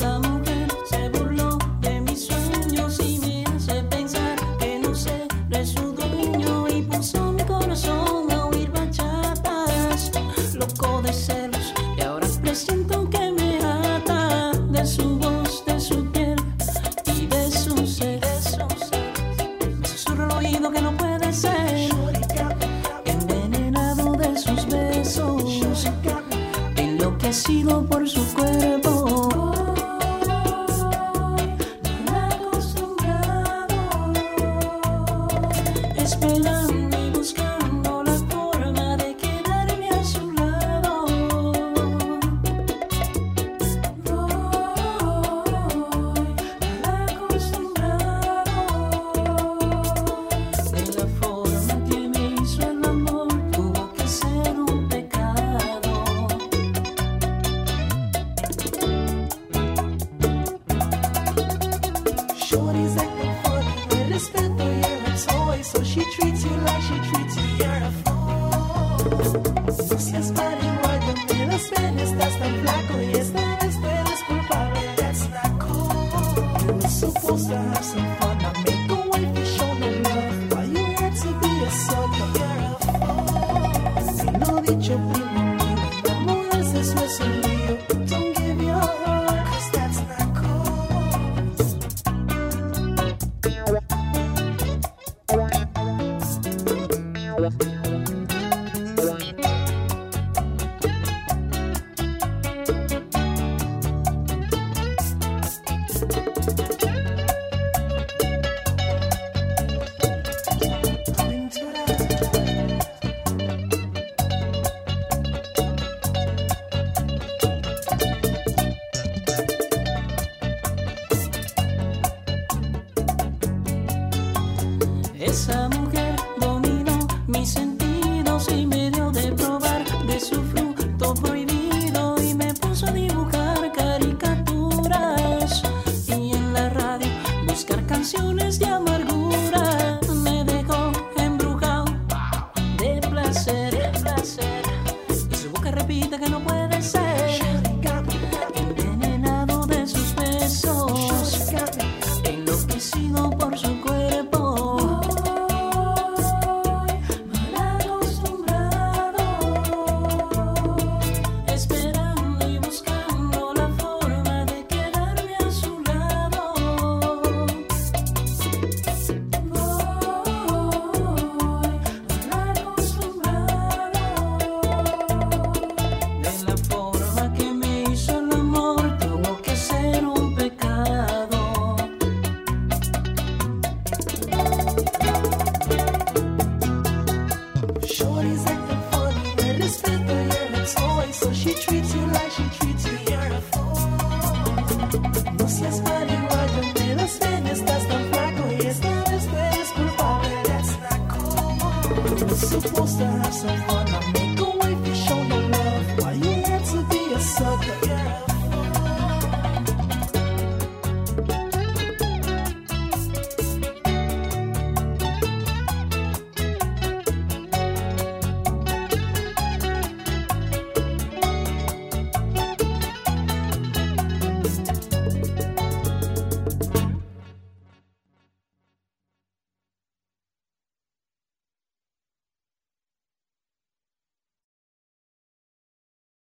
Esa mujer se burló de mis sueños y me hace pensar que no seré su dueño y puso mi corazón a oír bachatas, loco de celos y ahora presiento que me ata de su voz, de su piel y de su ser. Me susurra al oído que no puede ser, envenenado de sus besos, enloquecido por su cuerpo. Esperando y buscando la forma de quedarme a su lado. Mal acostumbrado. De la forma que me hizo el amor tuvo que ser un pecado. Shorty's acting funny, el respeto you're a toy, so she treats you like she treats you, you're a fool. No seas marihuana, las venas estás tan flaco y esta vez tú eres culpable, that's not cool. You were supposed to have some fun, now make a wife and show no love, why you had to be a sucker, you're a fool. Si no dicho primo mío, la mujer se suelta un lío, don't give your heart, 'cause that's not cool. Esa mujer dominó mis sentidos y me dio de probar de su fruto prohibido y me puso a dibujar caricaturas y en la radio buscar canciones de amargura. Me dejó embrujado de placer y su boca repite que no puede ser, envenenado de sus besos, enloquecido por su cuerpo. Esperando y buscando la forma de quedarme a su lado. Mal acostumbrado. De la forma que me hizo el amor tuvo que ser un pecado. Shorty's acting funny, el respeto you're a toy, so she treats you